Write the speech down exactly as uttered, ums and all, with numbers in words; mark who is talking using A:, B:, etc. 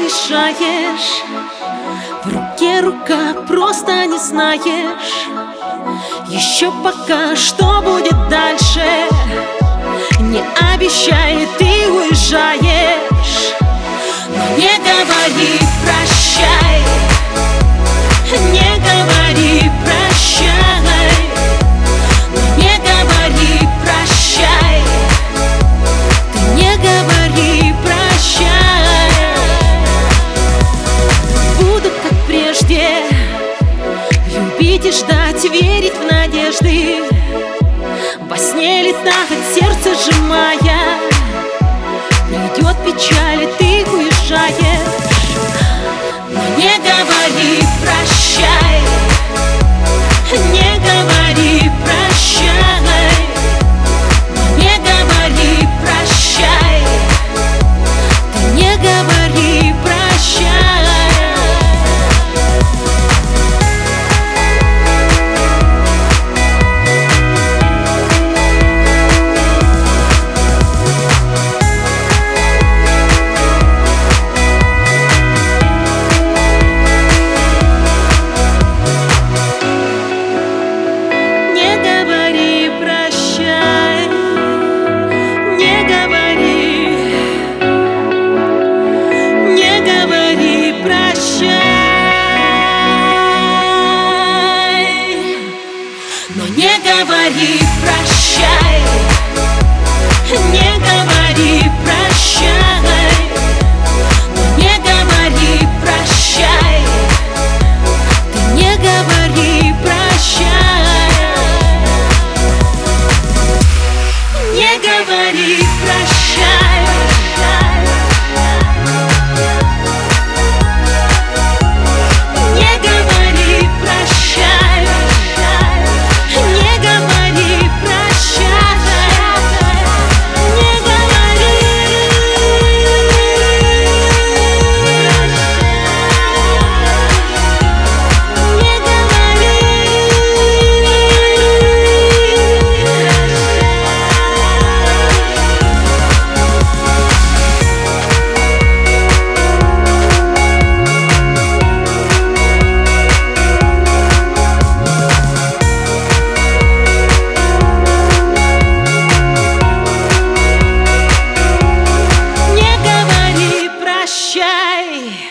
A: уезжаешь, в руке рука, просто не знаешь еще пока, что будет дальше. Не обещай, ты уезжаешь, но не говори прощай, не говори прощай, но не говори прощай, ты не говори прощай. Буду как прежде, любить и ждать, верить в надежды, во сне летает сердце сжимая. Придет печаль, и ты уезжаешь, но не говори прощай, не говори прощай, но не говори прощай, ты не говори прощай. Но не говори прощай, не говори прощай, но не говори прощай, ты не говори прощай, не говори прощай. Прощай.